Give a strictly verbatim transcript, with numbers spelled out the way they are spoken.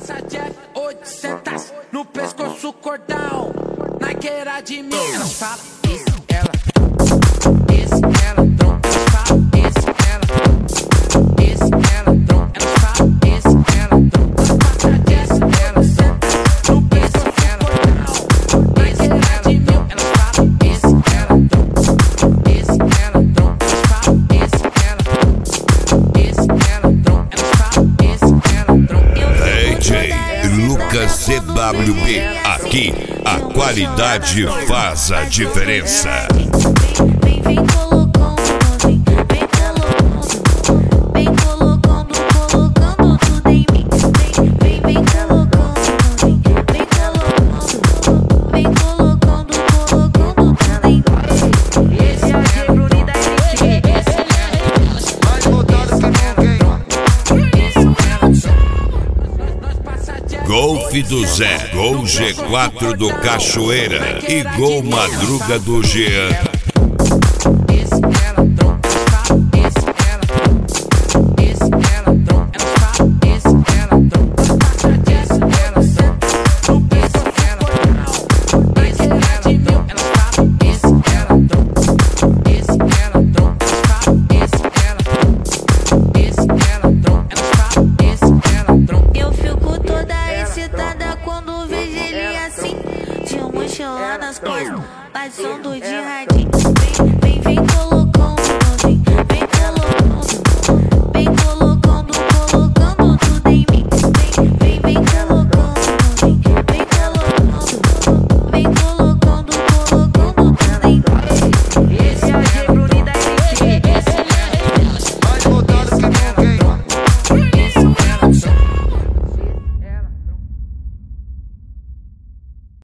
passa Jeff oitocentos no pescoço cordão, na queira de mim. Elas falam, esse ela, esse ela, tron. Elas falam, esse ela, esse ela, tron. Elas falam, esse ela, tron. Passa Jeff ela senta no pescoço cordão, na queira de mim. Elas falam, esse ela, tron. Esse ela, tron. Elas falam, esse ela, esse ela, tron. Elas falam, esse ela, tron. D J Lucas C W B, aqui a qualidade faz a diferença. Vem, vem colocando, vem, vem colocando, vem colocando, colocando tudo em mim. Vem, vem, vem colocando, vem, vem colocando, vem colocando, colocando tudo em mim. Esse é o J Bruni da M C, mais voltado que ninguém. Golf do Zé, Gol G quatro do Cachoeira e Gol Madruga do Jean. Eu fico toda excitada quando vejo ele assim, de mochila nas costas, passando de radinho.